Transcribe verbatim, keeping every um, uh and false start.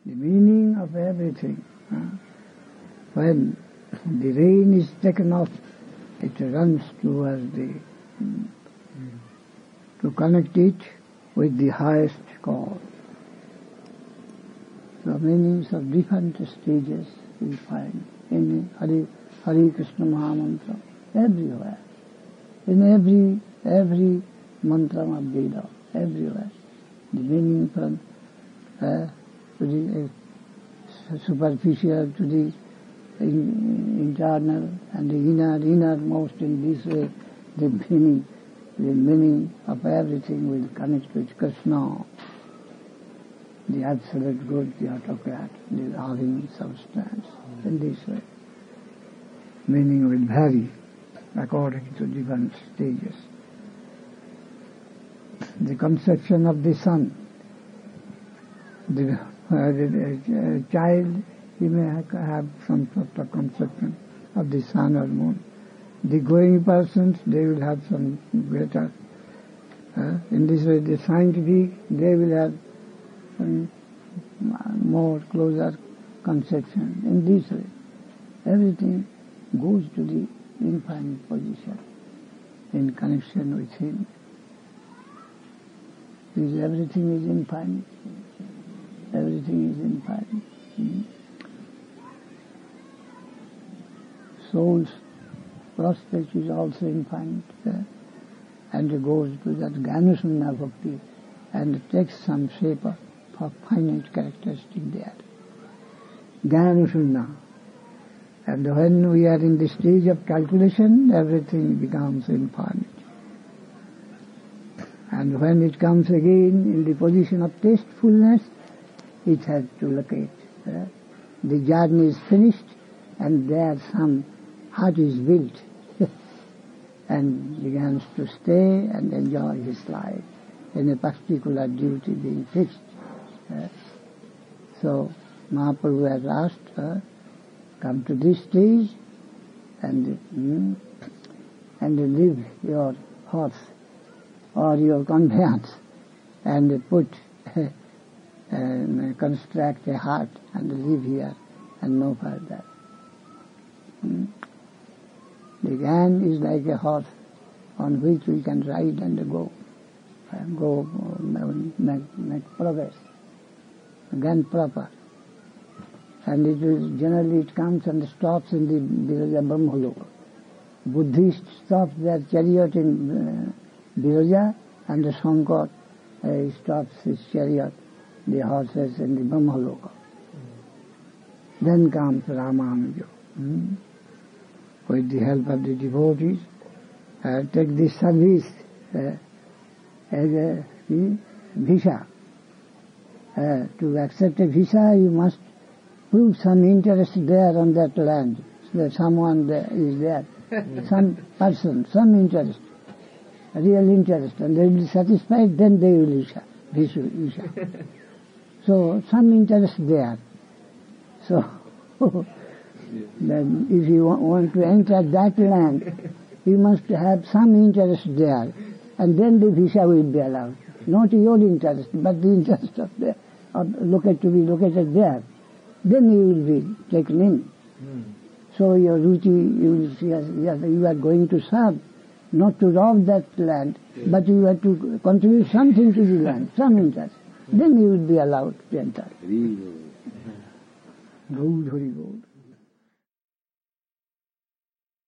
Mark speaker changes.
Speaker 1: the meaning of everything. Uh, when the rain is taken off, it runs towards the, mm, to connect it with the highest cause. The meanings of different stages we find in Hare, Hare Krishna Mahamantra, everywhere. In every, every mantra of Veda, everywhere. The meaning from uh, to the uh, superficial to the in, internal and the inner, innermost in this way, the meaning, the meaning of everything will connect with Krishna, the absolute good, the autocrat, the loving substance, in this way. Meaning will vary according to different stages. The conception of the sun, the, uh, the uh, child, he may have some sort of conception of the sun or moon. The growing persons, they will have some greater. Uh, in this way, the scientific, they will have some more closer conception. In this way, everything goes to the infinite position in connection with him. Because everything is infinite. Everything is infinite. Mm. Soul's prospect is also infinite. Uh, and it goes to that Jnana Bhakti and takes some shape of, of finite characteristic there. Jnana. And when we are in the stage of calculation, everything becomes infinite. And when it comes again in the position of tastefulness, it has to locate. Uh, the journey is finished, and there some hut is built, and begins to stay and enjoy his life in a particular duty being fixed. Uh, so Mahaprabhu has asked, uh, come to this stage and mm, and leave your horse or your conveyance and put uh, and construct a hut and live here and no further. Mm. The Gyan is like a horse on which we can ride and go, and go make, make progress. Gyan proper. And it is generally it comes and stops in the Viraja Brahmaloka. Buddhists stop their chariot in uh, Viraja, and the Shankar uh, stops his chariot, the horses in the Brahmaloka. Mm. Then comes Ramanuja. Hmm? With the help of the devotees, uh, take this service uh, as a hmm, visa. Uh, to accept a visa, you must prove some interest there on that land, so that someone there is there, some person, some interest, real interest, and they will be satisfied, then they will issue visa. So, some interest there. So, then if you want to enter that land, you must have some interest there, and then the visa will be allowed. Not your interest, but the interest of the of located to be located there. Then you will be taken in. Mm. So your ruchi, you will see as you are going to serve, not to rob that land, yes, but you have to contribute something to the land, some interest. Then you will be allowed to enter. Gold, Hari Gold.